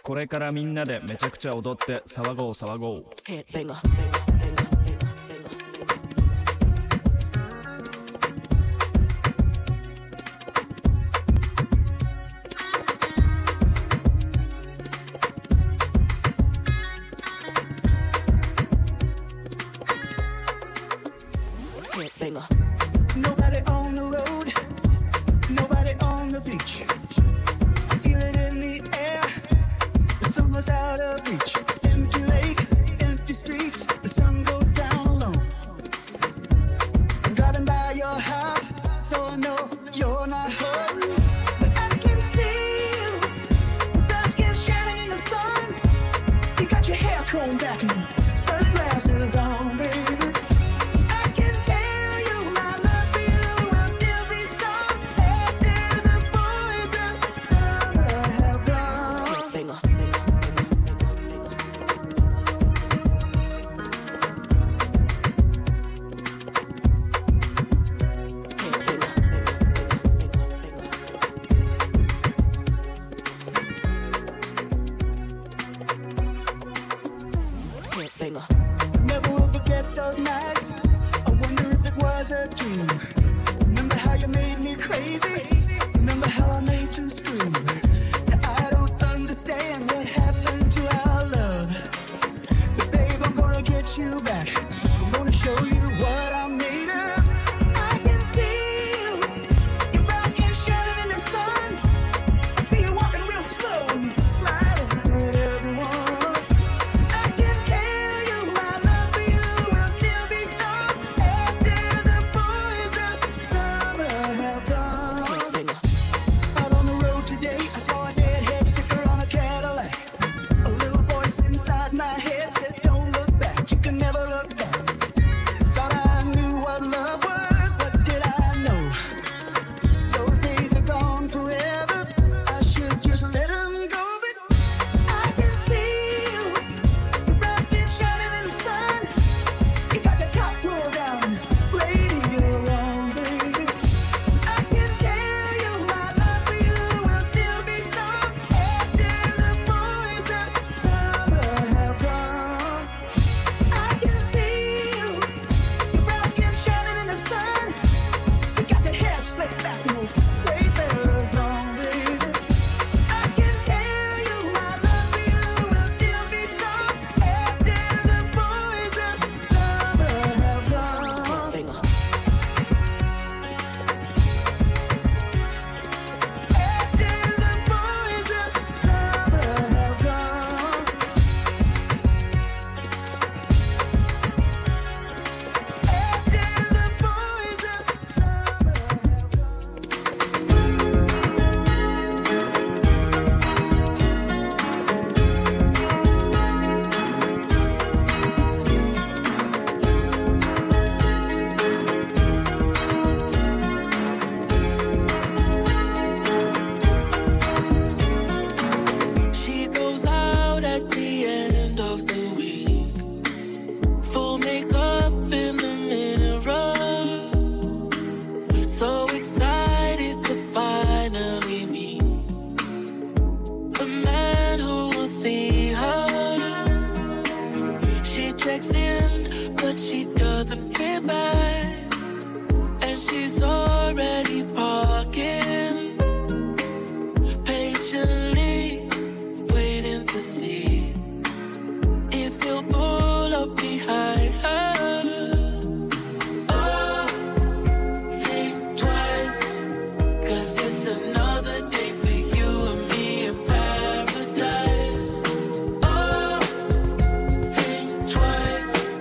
これからみんなでめちゃくちゃ踊って騒ごう騒ごう。 Headbanger. Nobody on the road, nobody on the beach. I feel it in the air, the summer's out of reach. Empty lake, empty streets, the sun goes down alone. I'm driving by your house, so I know you're not home. But I can see you, dark skin shining in the sun. You got your hair combed back and sunglasses on, baby. Never will forget those nights. I wonder if it was a dream. Remember how you made me crazy? Remember how I made you scream? Now I don't understand what happened to our love. But babe, I'm gonna get you back. I'm gonna show you what I'm made of. I can see you, your brown skin shining in the sun. I see you walking real slow, smiling at everyone.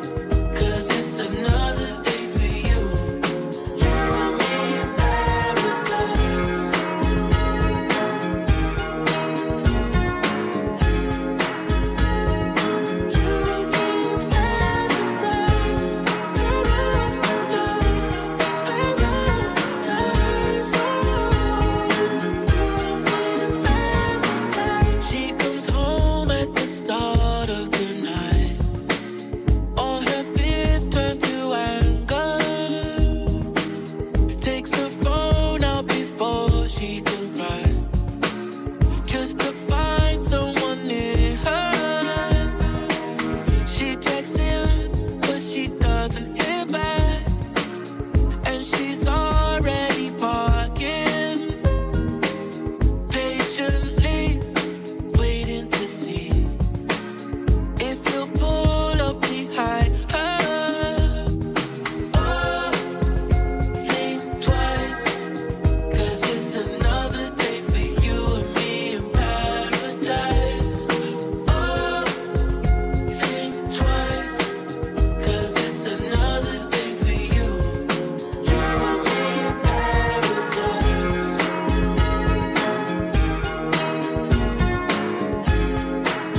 Another day for you. You and me in paradise. to see. If you pull up behind her, oh, think twice, 'cause it's another day for you and me in paradise. Oh, think twice, 'cause it's another day for you and me in paradise.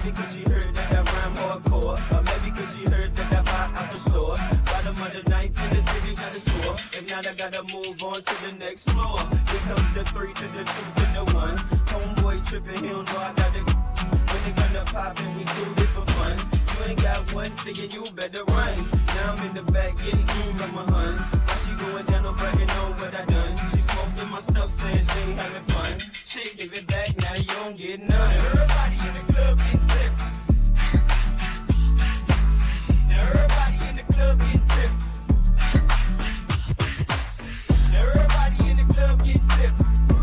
maybe cause she heard that I rhyme hardcore. Or maybe cause she heard that I buy out the store. Bottom of the ninth in the city, got a score. If not, I gotta move on to the next floor. Here comes the 3 to the 2 to the 1. Homeboy tripping, he don't know I got it. When it come to poppin', we do this for fun. You ain't got one, so you better run. Now I'm in the back getting cool like my hun. While she going down, I'm bragging on what I done. She smoking my stuff, saying she ain't having fun. Shit, give it back, now you don't get none. Everybody in the club get tips. Now everybody in the club get tips. Now everybody in the club get tips.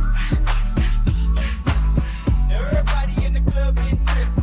Now everybody in the club get tips.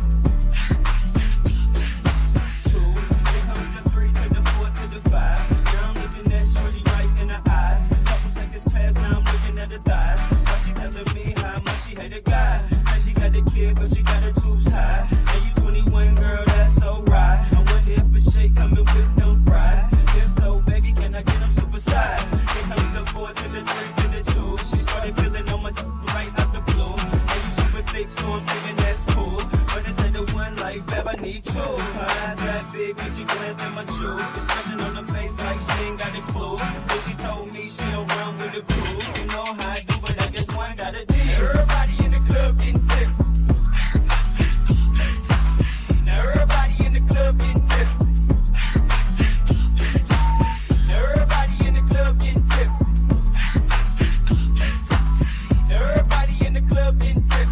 2, here comes the 3 to the 4 to the 5. Now I'm looking at shorty right in the eyes. Couple seconds past, now I'm looking at the thighs. Why she telling me how much she hate a guy? Say she got a kid, but she got her tubes high. And you 21, girl, that's so right. I wonder if a shake coming with them fries. If so, baby, can I get them supersized? Here comes the 4 to the 3 to the 2. She started feeling on my right out the blue. And you super thick, so I'm thinking that's cool. But instead of one life, I need 2. Her eyes got big when she glanced at my shoes. Expression on her face like she ain't got a clue. But she told me she don't run with the crew. You know how I do, but I guess one got a deal. Everybody in the club getting tips. Now everybody in the club getting tips. Now everybody in the club getting tips. Now everybody in the club getting tips.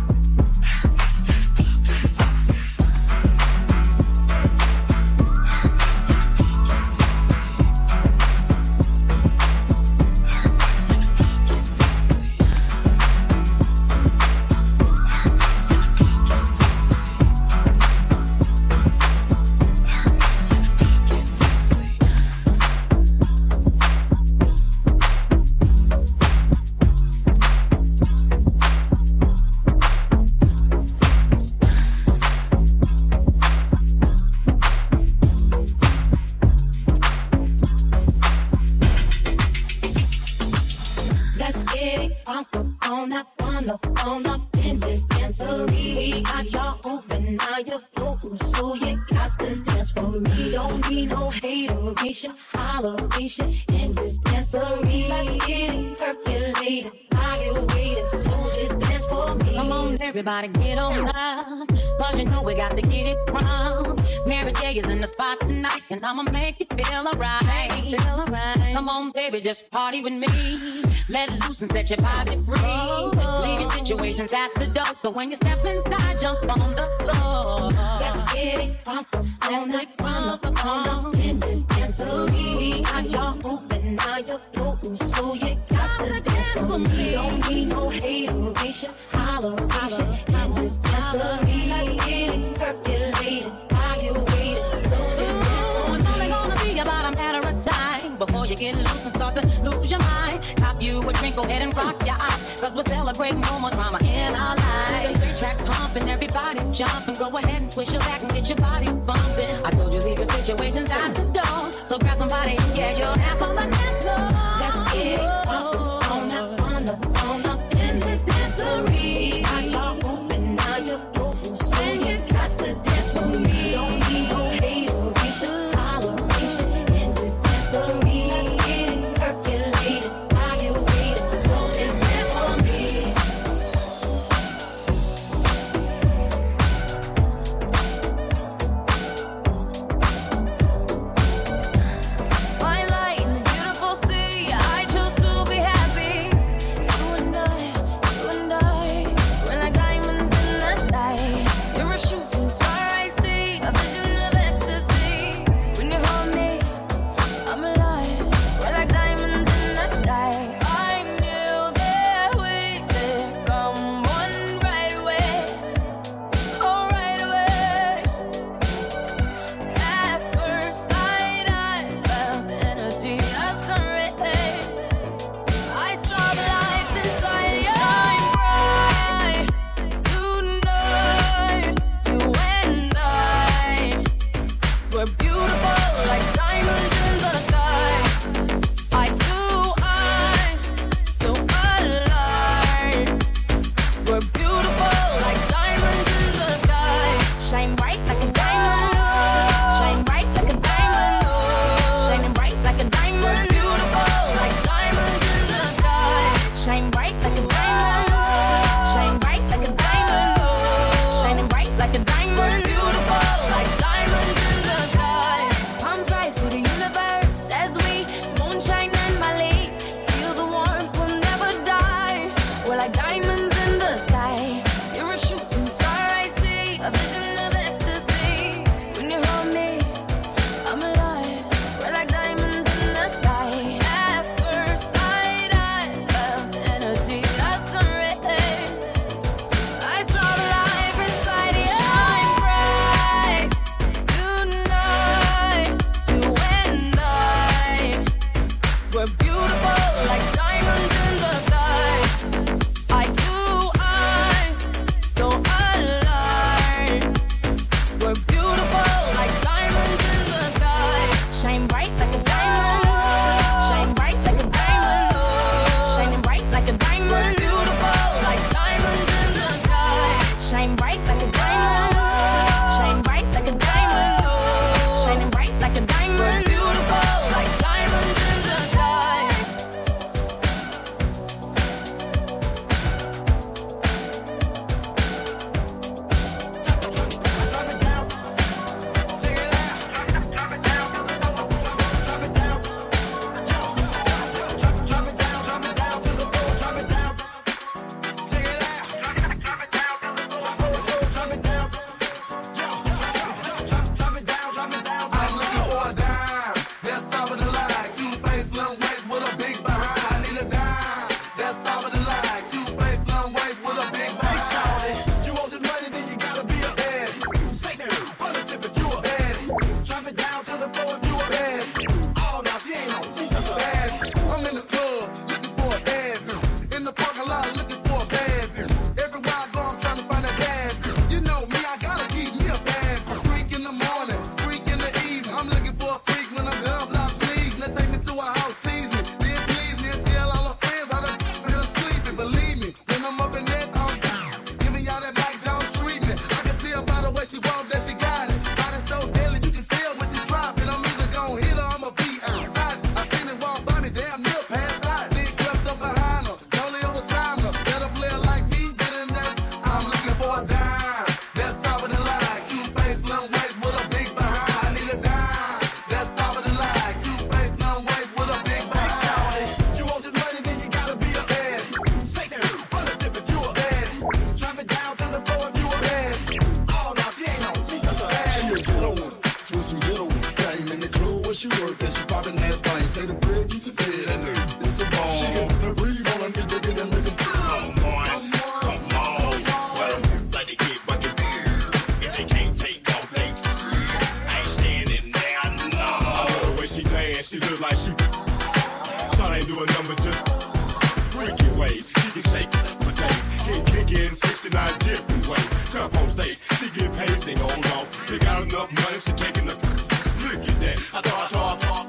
Let's get it crunk up on up in this dancery. We got y'all open, now you're floating, so you got to dance for me. Don't need no hateration, holleration in this dancery. Let's get it percolated, I get waited, so just dance for me. Come on, everybody, get on up, cause you know we got to get it wrong. Mary J is in the spot tonight, and I'ma make you feel alright. Come on, baby, just party with me. Let loose and set your body free. Leave your situations at the door, so when you step inside, jump on the floor. Let's get it crunk on in this dancery. We got y'all open, now you're floating, so you got to dance for me. Don't need no hateration, holleration in this dancery. Let's get it percolated, while you waiting, so just dance for me. It's only gonna be about a matter of time before you get loose and start to lose your mind. Cop you a drink, go ahead and rock your eye, cause we're celebrating no more drama in our lives. The track pumping, everybody's jumping. Go ahead and twist your back and get your body bumping. I told you leave your situations at the door, so grab somebody and get your ass on the dance floor. Let's get it on up in this dancery. Got y'all open, now you're floating, so you got to dance for me. Don't need no hateration, holleration in this dancery. Let's get it percolated, while you waiting, so just dance for me. Fine light in the beautiful Shine bright like a diamond. Shine bright like a diamond. Shining bright like a diamond. Beautiful like diamonds in the sky. Shine bright like a diamond. Shine bright like a diamond. Shining bright like a diamond. Beautiful like diamonds in the sky. Palms rise to the universe as we moonshine and Mali. Feel the warmth, will never die. We're like diamonds in the sky. You're a shooting star, I see. A vision of ecstasy. When you hold me, I'm alive. We're like diamonds in the sky. At first sight, I felt the energy of sun rays. I saw the life inside your eyes. Tonight, you and I, we're beautiful like diamonds in the sky. Eye to eye, so alive. We're beautiful like diamonds in the sky. Shine bright like a diamond. Shine bright like a diamond. Shining bright like a diamond. Beautiful like diamonds in the sky. Shine bright like a diamond. Shine bright like a diamond. Shining bright like a diamond. Beautiful like diamonds in the sky. I'm looking for a dime. That's top of the line. Cute face, slim waist with a big behind. I need a dime. That's top of the line. Cute face, slim waist with a big behind. You want this money, then you gotta be a bad. Shake that relative if you a bad. Drop it down to the floor if you a bad. Oh, no, she ain't no, she's just a bad. I'm in the club looking for a bad. In the parking lot looking for a bad. Everywhere I go, I'm trying to find a bad. You know me, I gotta keep me a bad. Freak in the morning, freak in the evening. I'm looking for a freak when I'm done, block sleep. Now take me to a house, tease me, then please me and tell all her friends how to been asleep. And believe me, when I'm up in that, I'm giving y'all that Black Jones treatment. I can tell by the way she walk that she got it. Body so deadly, you can tell when she drop it. I'm either gon' hit her, I'ma beat her. I seen it walk by me, damn near passed out. Then crept up behind her, totally overtimed her. Better player like me, better than that. I'm looking for a dime. That's top of the line. Cute face, slim waist with a big behind. I need a dime. That's top of the line. Cute face, slim waist with a big behind. You want this money, then you gotta be a bad. Shake that relative if you a bad. Drop it down to the floor if you a bad. Oh, no, she ain't no, she's just a bad. She a ghetto one, with some ghetto one. Came in the club where she work and she poppin' that thing. Say the bread, you can pay that nigga. It's the ball. She got the breathe on her nigga, get that nigga. Come on. Well, like they get bucket beer. If they can't take off, they I ain't standing there, no. I love the way she dance, she look like she. Shot ain't doing nothing but just freaky ways. She can shake for days, can kick in 69 different ways. Jump on stage, she get paid, sing hold on. They got enough money, she taking the. Look at that. I thought.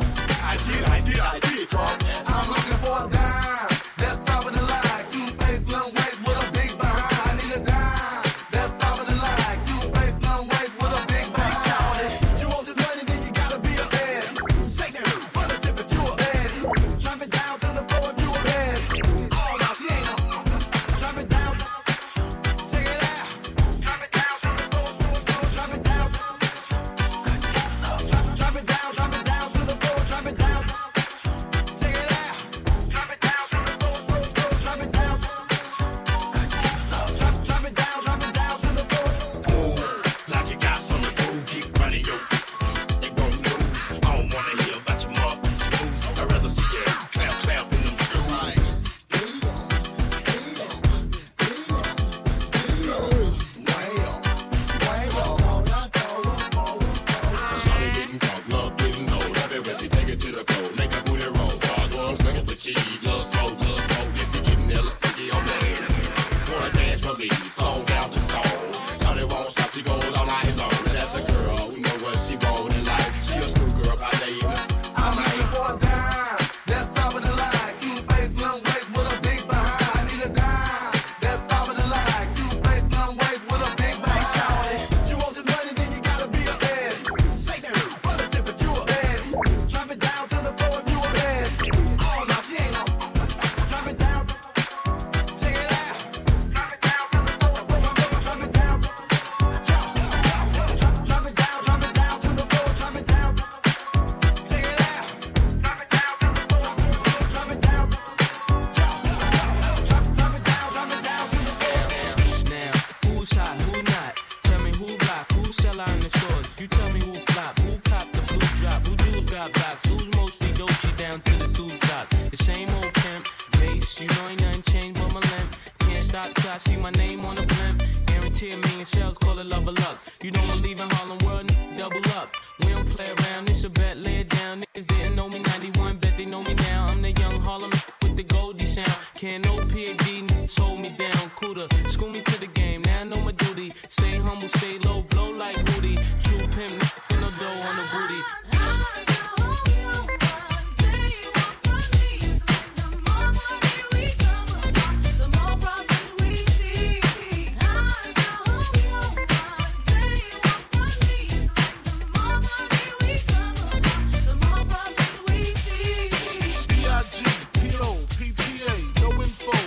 I did, Carl. I'm looking for a dime. That's top of the line. Cute face, slim waist with a big behind. I need a dime. That's top of the line. Cute face, slim waist with a big behind. You want this money, then you gotta be a bad. Shake that relative if you a bad. Drop it down to the floor if you a bad. Oh, no, she ain't no. Drop it down. Check it out. Drop it down to the floor. Drop it down. Who sell out in the stores? You tell me who flop, who cop the blue drop, who jewels got blocks, who's mostly Dolce down to the tube top. The same old pimp, base, you know ain't nothing changed but my limp. Can't stop till I see my name on the blimp. Guarantee a million shells, call it love or luck. You don't believe in Harlem World, double up. We don't play around, it's a bet, lay it down. Niggas didn't know me 91, bet they know me now. I'm the young Harlem with the Goldie sound. Can't no PhD, hold me down. Cooler, school me to the game, now I know my duty. Stay humble, stay low, blow like Woody. True pimp, no dough on the booty. B.I.G., P.O., P.P.A., no info,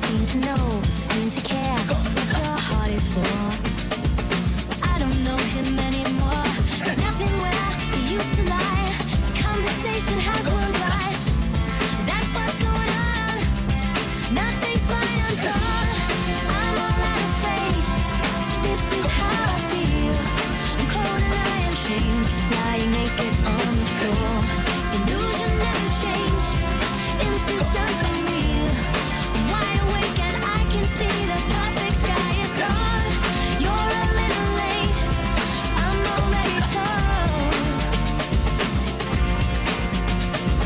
seem to know, you seem to care what your heart is for. I don't know him anymore. There's nothing where he used to lie. Conversation has run dry. That's what's going on. Nothing's fine on top. I'm all out of faith. This is how I feel. I'm cold and I am shamed, lying naked on the floor. Illusion never changed into something real. I'm wide awake and I can see the perfect sky is gone. You're a little late. I'm already told.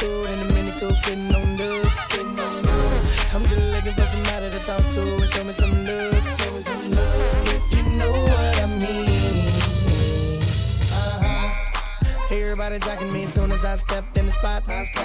attitude and a mini coupe sitting on dubs. I'm just looking for somebody to talk to and show me some love. If you know what I mean. Everybody jacking me as soon as I stepped in the spot.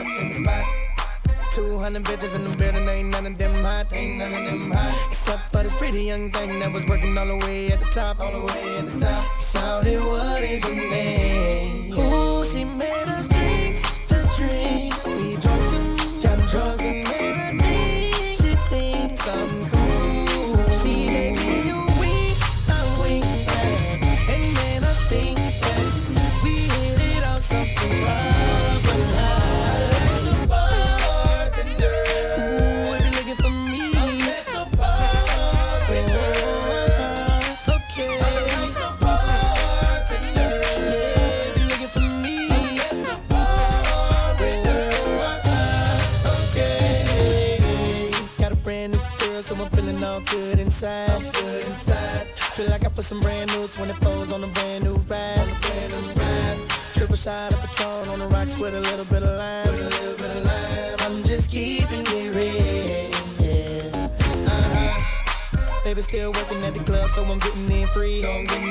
200 bitches in the building, ain't none of them hot. Except for this pretty young thing that was working all the way at the top. Shouted, what is your name? Ooh, she made us drinks to drink. We drunk and got drunk and made her drink. She thinks I'm cool. She gave me a wink back. And then I think that we hit it off something proper like the bartender. Ooh, if you're looking for me, I'm at the bar with her. Okay, I'm like the bartender. Yeah, if you're looking for me, I'm at the bar with her. Okay, got a brand new girl, so I'm feeling all good inside. Feel like I put some brand new 24s on a brand new ride. Triple shot of Patron on the rocks with a little bit of lime. I'm just keeping it real. Baby still working at the club, so I'm getting in free.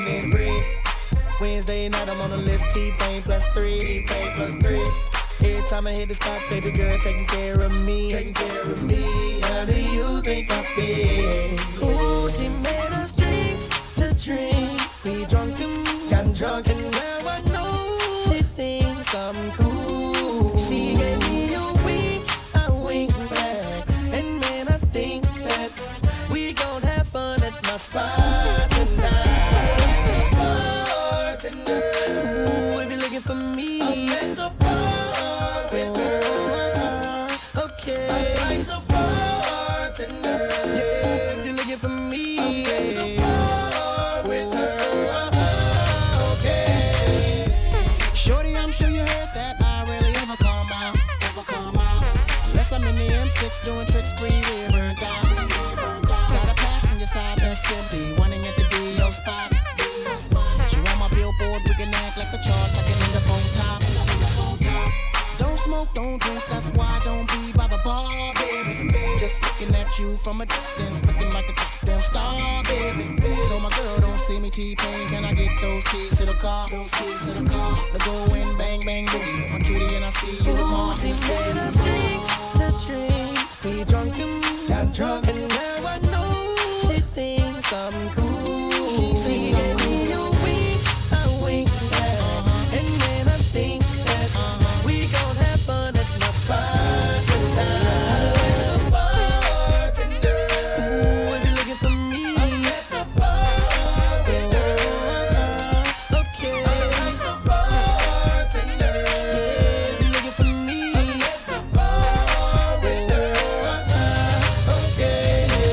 Wednesday night I'm on the list, T-Pain plus 3. Every time I hit the spot, baby girl taking care of me. How do you think I feel? Ooh, she made us drinks to drink. We drunk and got drunk, and now I know she thinks I'm cool. She gave me a wink, I wink back, and man, I think that we gon' have fun at my spot tonight. Bartender, ooh, if you're looking for me, I'm at the bar with her. Okay, I like the bartender. Yeah, if you're looking for me, I'm at the bar with her. Okay, shorty, I'm sure you heard that I rarely ever come out. Unless I'm in the M6 doing tricks free, we're burnt out. Got a passenger side that's empty, wanting it to be your spot. You on my billboard, we can act like the charts, I can end up on top. Don't smoke, don't drink, that's why I don't be by the bar, baby. Just looking at you from a distance, looking like a goddamn star, baby. So my girl don't see me T-Pain, can I get those keys to the car? To go in, bang, bang, boogie. My cutie and I see you tomorrow. She made us drinks to drink. We drunk and got drunk, and now I know she thinks I'm cool. She gave me a wink back, and then I think that we gon' have fun at my spot tonight. Bartender, ooh, if you're looking for me, I'm at the bar with her. Okay, I like the bartender. Yeah, if you're looking for me, I'm at the bar with her. Okay.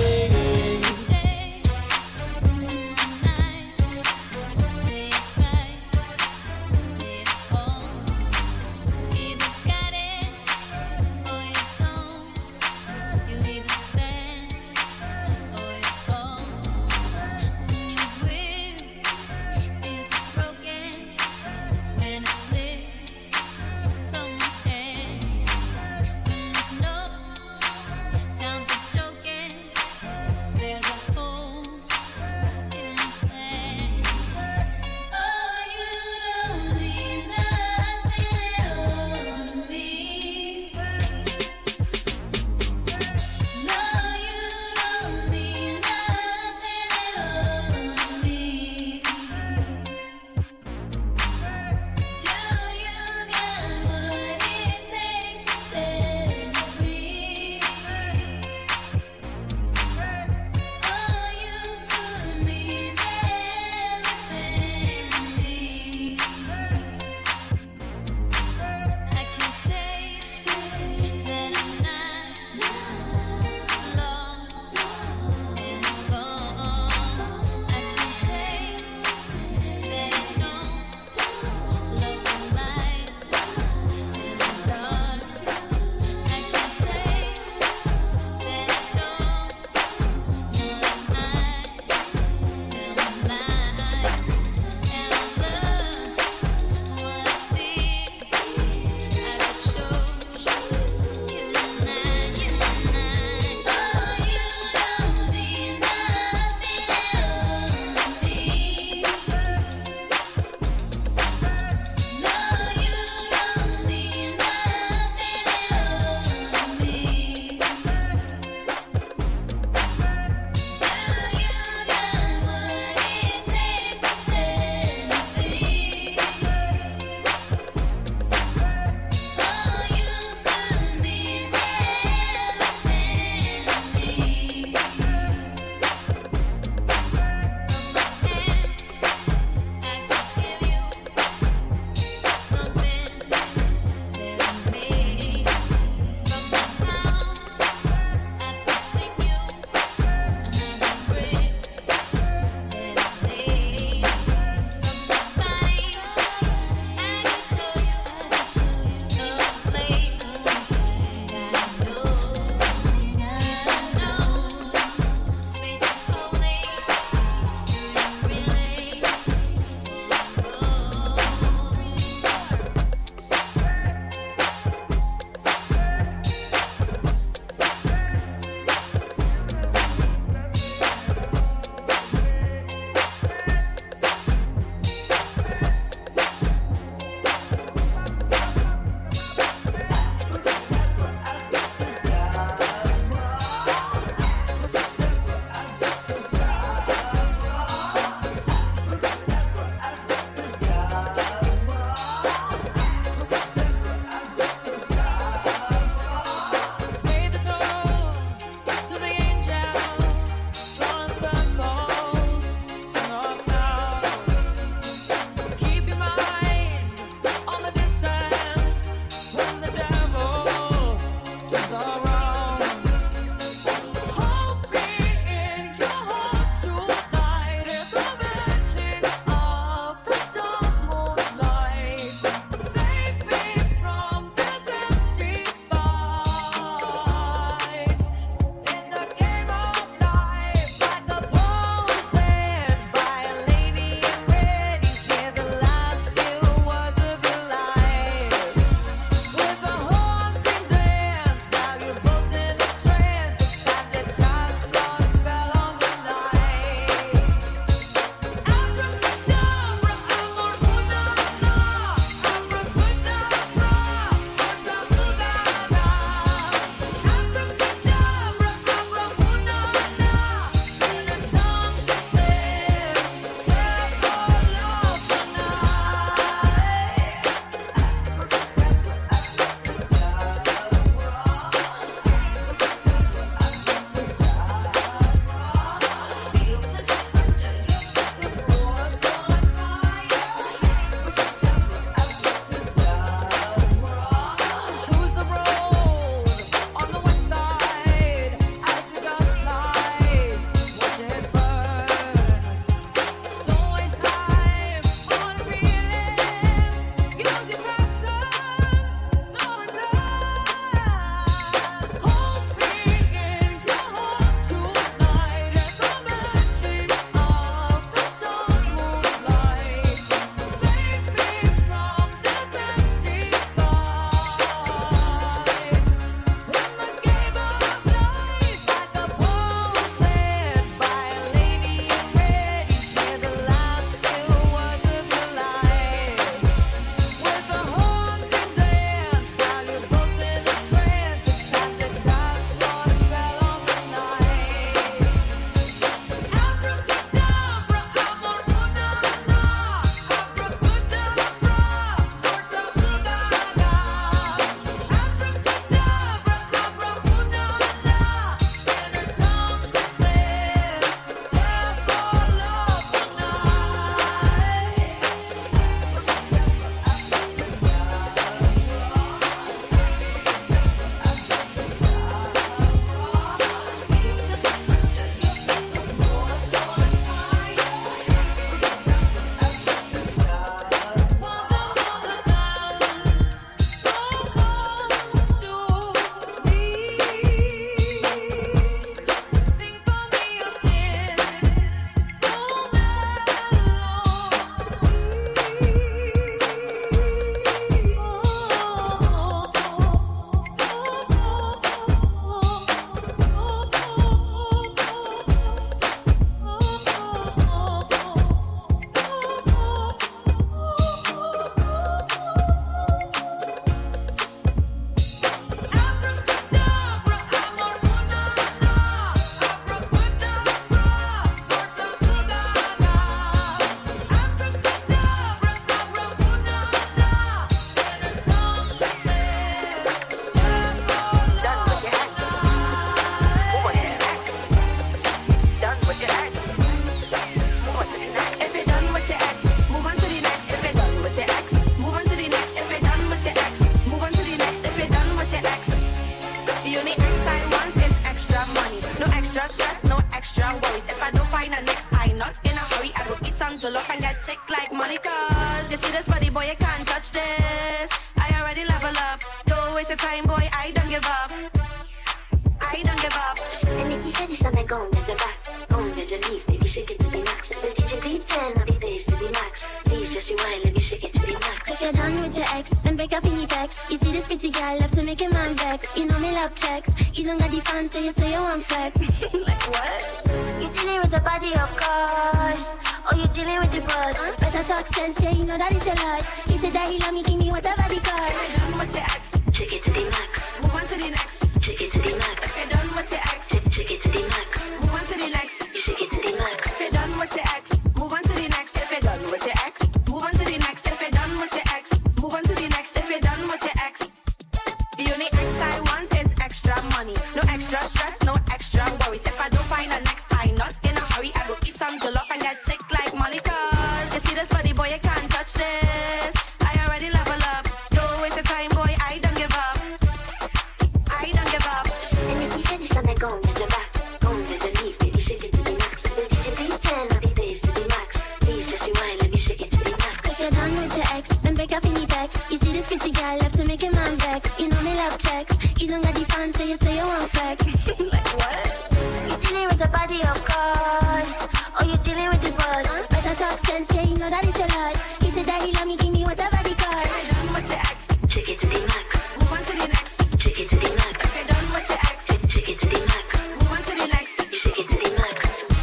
some jollof and get sick like money. Cause you see this body, boy, you can't touch this. I already level up. Don't waste your time, boy, I don't give up. I don't give up. And if you hear this on the gong at the back, gong at your knees, baby, shake it to the max. The DJ please turn up the bass to the max. Please just rewind, let me shake it to the max. If you're done with your ex, then break up in your text. You see this pretty girl, love to make a man vex. You know me love checks. You don't got the fans, so you say you want flex. Like what? You dealing with the body, of course. Or you dealing with the boss. Better talk sense, yeah, you know that is your loss. You say that you love me, give me whatever the cost. Done with your ex, Shake it to the max. move on to the next. Shake it to the max. If you're done with your ex, Shake it to the max. move on to the next. You shake it to the max. If you're done with your ex, move on to the next. If you're done with your ex, move on to the next. If you're done with your ex, move on to the next. If you're done with your ex, the only ex I want is extra money. No extra stress, no extra worries. If I don't find a next, I'm not in a hurry. I go eat some jollof and get sick like money. Cause you see this body, boy, you can't touch this. I already level up. Don't waste your time, boy, I don't give up. I don't give up. And if you hear this on the gong at the back, gong at your knees, baby, shake it to the max. The DJ please turn up the bass to the max. Please just rewind, let me shake it to the max. If you're done with your ex, then break up in your text. You see this pretty girl, love to make a man vex. You know me love checks. You don't got the fans, so you say you want flex. Like what? You dealing with the body, of course. Or you dealing with the boss. Better talk sense, yeah, you know that is your loss. You say that you love me, give me whatever the cost. Done with your ex, Shake it to the max. move on to the next. Shake it to the max. If you're done with your ex, Shake it to the max. move on to the next. You shake it to the max.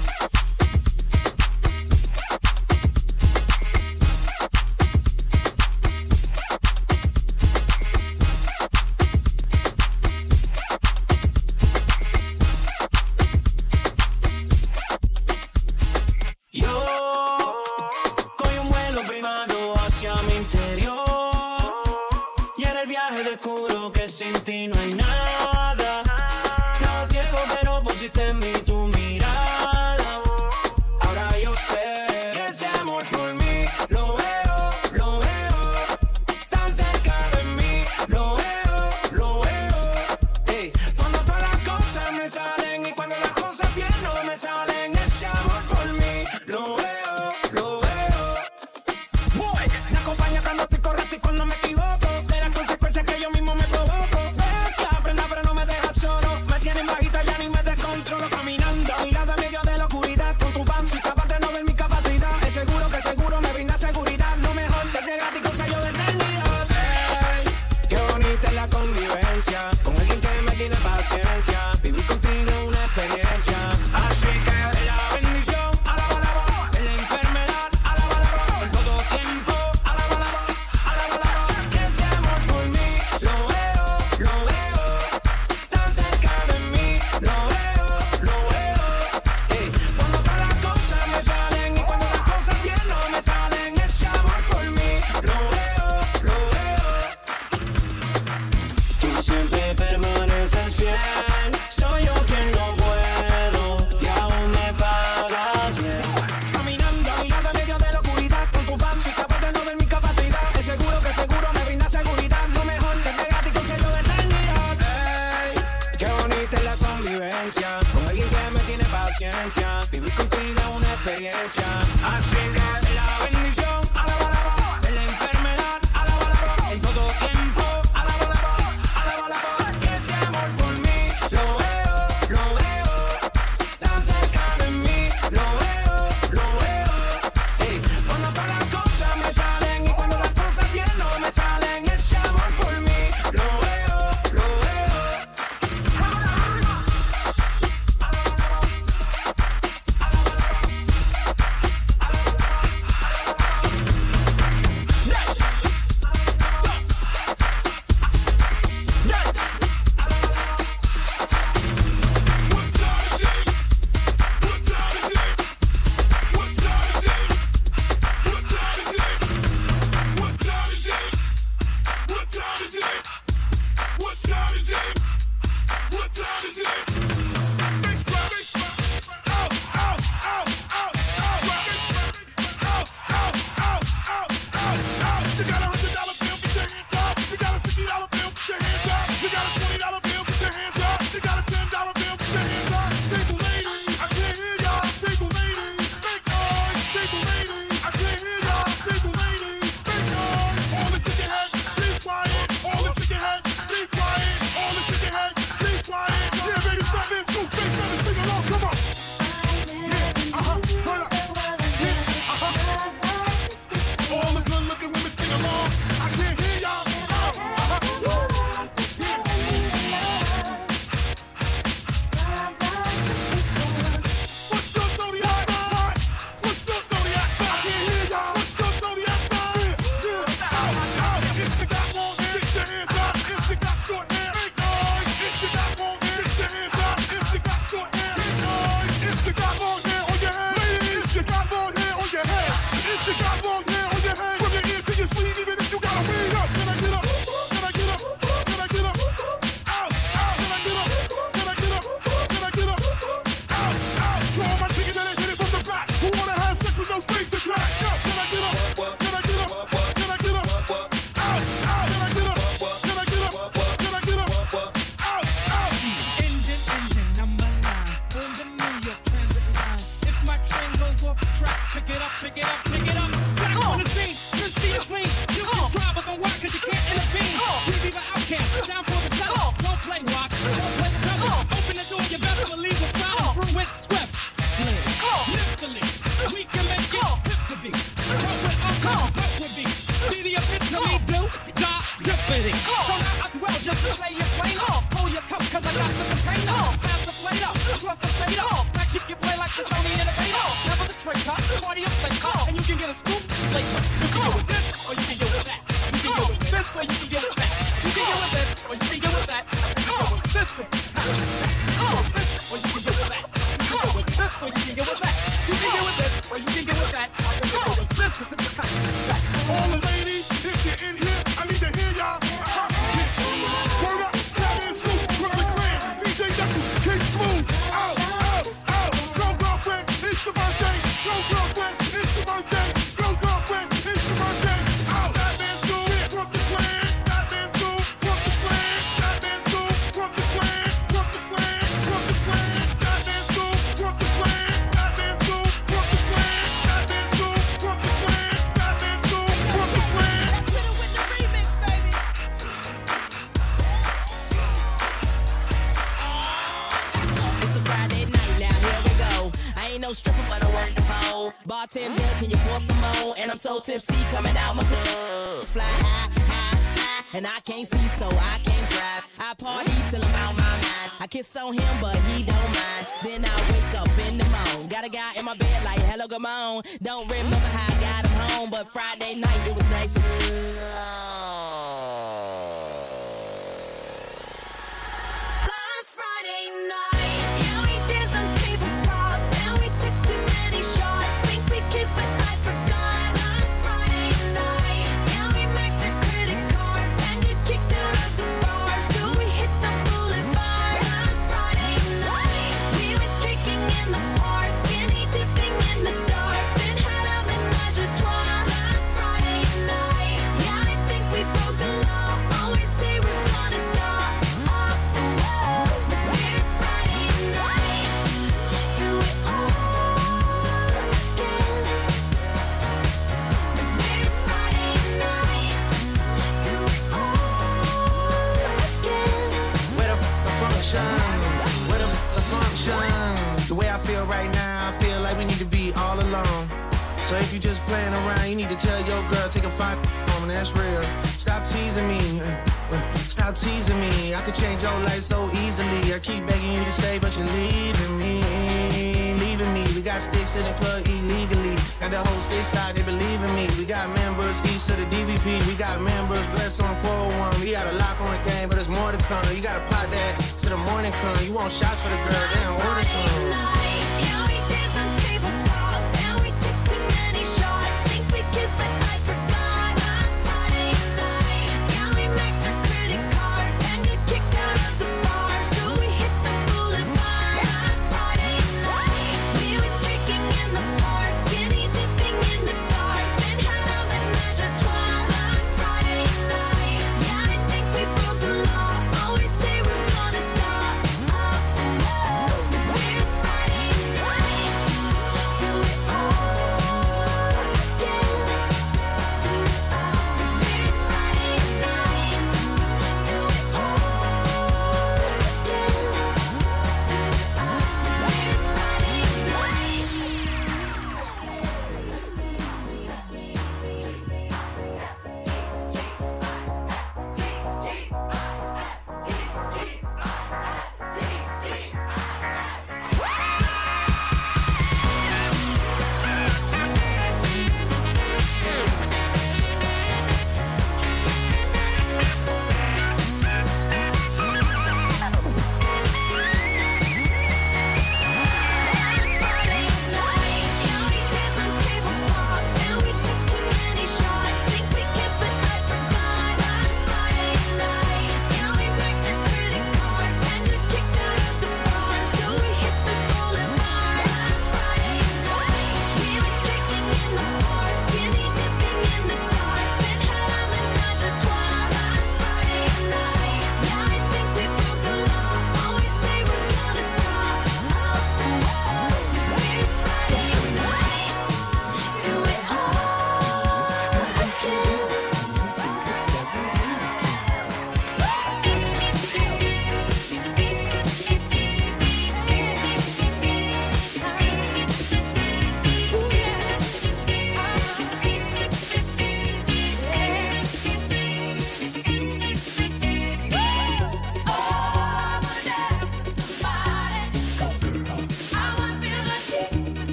Yo cogí un vuelo privado hacia mi interior y en el viaje descubro que sin ti no hay nada. Estaba ciego pero pusiste en mí tu mirada. Ahora yo sé que ese amor por mí lo veo tan cerca de mí. Lo veo. Ey, cuando todas las cosas me salen y cuando las cosas bien no me salen, ese amor por mí lo veo. Boy, me acompaña cuando estoy correcto y cuando me equivoco. De las consecuencias que yo mismo me provoco. Que aprenda pero no me deja solo. Me tiene en bajita, ya ni me descontrolo. Caminando a mi lado en medio de la oscuridad. Con tu pan, soy capaz de no ver mi capacidad. Es seguro que seguro me brinda seguridad. Lo mejor te de gratis con sello de eternidad. Ey, qué bonita es la convivencia con alguien que me tiene paciencia. Vivir contigo es una experiencia. Así que la bendición, alaba la voz. En la enfermedad, alaba la voz. En todo tiempo, alaba la voz. Que ese amor por mí lo veo tan cerca de mí. Lo veo. Ey, cuando todas las cosas me salen y cuando las cosas bien no me salen, ese amor por mí lo veo. Tú siempre permaneces fiel. Soy yo quien no puedo y aún me pagas bien. Caminando a mi lado en medio de la oscuridad. Con tu pan soy capaz de no ver mi capacidad. Es seguro que seguro me brinda seguridad. Lo mejor te de gratis con sello de eternidad. Ey, qué bonita es la convivencia con alguien que me tiene paciencia. Vivir contigo es una experiencia. Así que la bendición, alaba la voz. En la enfermedad, alaba la voz. En todo tiempo, alaba la voz. Que ese amor por mí lo veo tan cerca de mí. Lo veo. Ey, cuando todas las cosas me salen y cuando las cosas bien no me salen, ese amor por mí lo veo. would be the epitome do, die, dippity. So now I dwell just to say it plain. Pull your cup, cause I got the container. Pass the plate up, plus the fade up. Back sheep get play like the Sony Innovator. Never the traitor, party of later. And you can get a scoop later. You can go with this, or you can go with that. You can go with this, or you can go with that. You can go with this, or you can go with that. You can go with this, or you can go with that. Or you can go with that. You can go with this, or you can go with that. You can go with this, or you can go with that. I can go with this, or this is kind of that. All the ladies, if you're in here, I need to hear y'all. Word up, step in school, Brooklyn Clan, DJ Knuckles, King Smooth. Out, out, out. Go girlfriend, it's your birthday. Go girlfriend, it's your birthday. Go girlfriend, it's your birthday. Out, that man's school, Brooklyn Clan. That man's school, Brooklyn Clan. That man's school, Brooklyn Clan. Brooklyn Clan, Brooklyn Clan. That man's school, Brooklyn Clan. That man's school, Brooklyn Clan. That man's school, Brooklyn Clan. That man's school, Brooklyn Clan. Let's hit it with the remix, baby. It's a Friday night now, here we go. I ain't no stripper, but I work the pole. Bartender, can you pour some more? And I'm so tipsy, coming out my clothes. Fly high, high, high, and I can't see, so I can't drive. I party till I'm out my mind. I kiss on him, but he don't mind. Then I wake up in the morning. Got a guy in my bed like, hello, come on. Don't remember how I got him home, but Friday night it was nice and Last Friday night, yeah, we danced on tabletops, and we took too many shots. Think we kissed, but I forgot. Last Friday night, yeah, we maxed our credit cards and get kicked out of the bar, so we hit the boulevard. Last Friday night, we went streaking in the park, skinny dipping in the dark, then had a menage a trois. Last Friday night, yeah, I think we broke the law. Always say we're gonna stop. Here's Friday night, do it all again. Here's Friday night, do it all again. Where the function? Where the function? The way I feel right now, I feel like we need to be all alone. So if you just playing around, you need to tell your girl, take a fight home, and that's real. Stop teasing me. Stop teasing me. I could change your life so easily. I keep begging you to stay, but you're leaving me. Leaving me. We got sticks in the club illegally. Got the whole 6 side, they believe in me. We got members east of the DVP. We got members blessed on 401. We got a lock on the game, but there's more to come. You gotta pot that to the morning come. You want shots for the girl, then order some. Yeah, we danced on tabletops, and we took too many shots. Think we kissed, but I forgot. Last Friday night, yeah, we maxed our credit cards and got kicked out of the bar, so we hit the boulevard. Last Friday night, we went streaking in the park, skinny dipping in the dark, then had a menage a trois. Last Friday night, yeah, I think we broke the law. Always say we're gonna stop. Here's Friday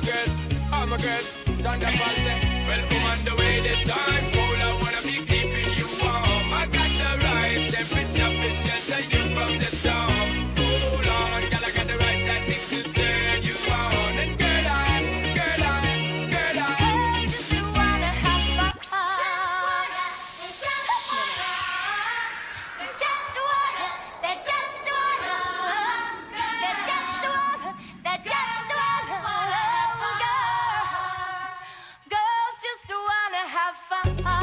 I'm a girl, John the False. Well, woman, the way the time cold, I wanna be keeping you warm. I got the right temperature to shelter you from the storm. Hold on, girl, I got the right tactics to turn you on. And girl, I just wanna have fun. Girls just wanna have fun.